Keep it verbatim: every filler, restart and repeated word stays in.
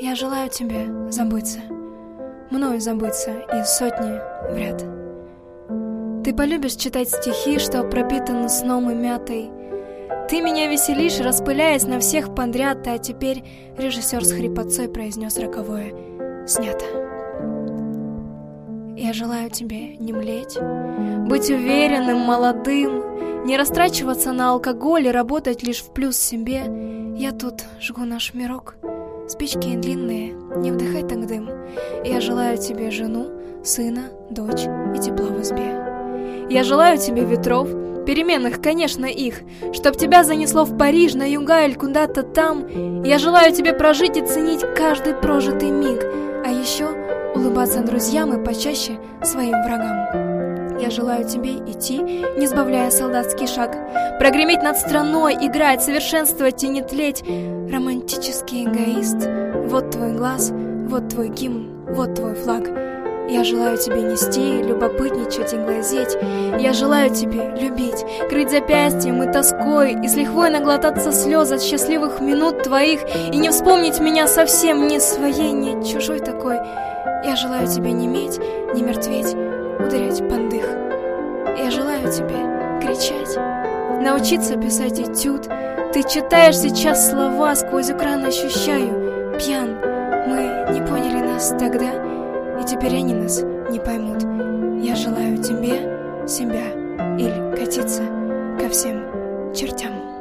Я желаю тебе забыться, мною забыться из сотни в ряд. Ты полюбишь читать стихи, что пропитаны сном и мятой. Ты меня веселишь, распыляясь на всех подряд, а теперь режиссер с хрипотцой произнес роковое: снято. Я желаю тебе не млеть, быть уверенным, молодым, не растрачиваться на алкоголь и работать лишь в плюс себе. Я тут жгу наш мирок, спички длинные, не вдыхай так дым. Я желаю тебе жену, сына, дочь и тепла в избе. Я желаю тебе ветров, переменных, конечно, их, чтоб тебя занесло в Париж, на юга или куда-то там. Я желаю тебе прожить и ценить каждый прожитый миг, а еще улыбаться друзьям и почаще своим врагам. Я желаю тебе идти, не сбавляя солдатский шаг, прогреметь над страной, играть, совершенствовать и не тлеть. Романтический эгоист, вот твой глаз, вот твой гимн, вот твой флаг. Я желаю тебе нести, любопытничать и глазеть. Я желаю тебе любить, крыть запястьем и тоской, и с лихвой наглотаться слез от счастливых минут твоих, и не вспомнить меня совсем ни своей, ни чужой такой. Я желаю тебе не медь, не мертветь, ударять под дых. Я желаю тебе кричать, научиться писать этюд. Ты читаешь сейчас слова, сквозь экран ощущаю. Пьян, мы не поняли нас тогда, и теперь они нас не поймут. Я желаю тебе себя или катиться ко всем чертям.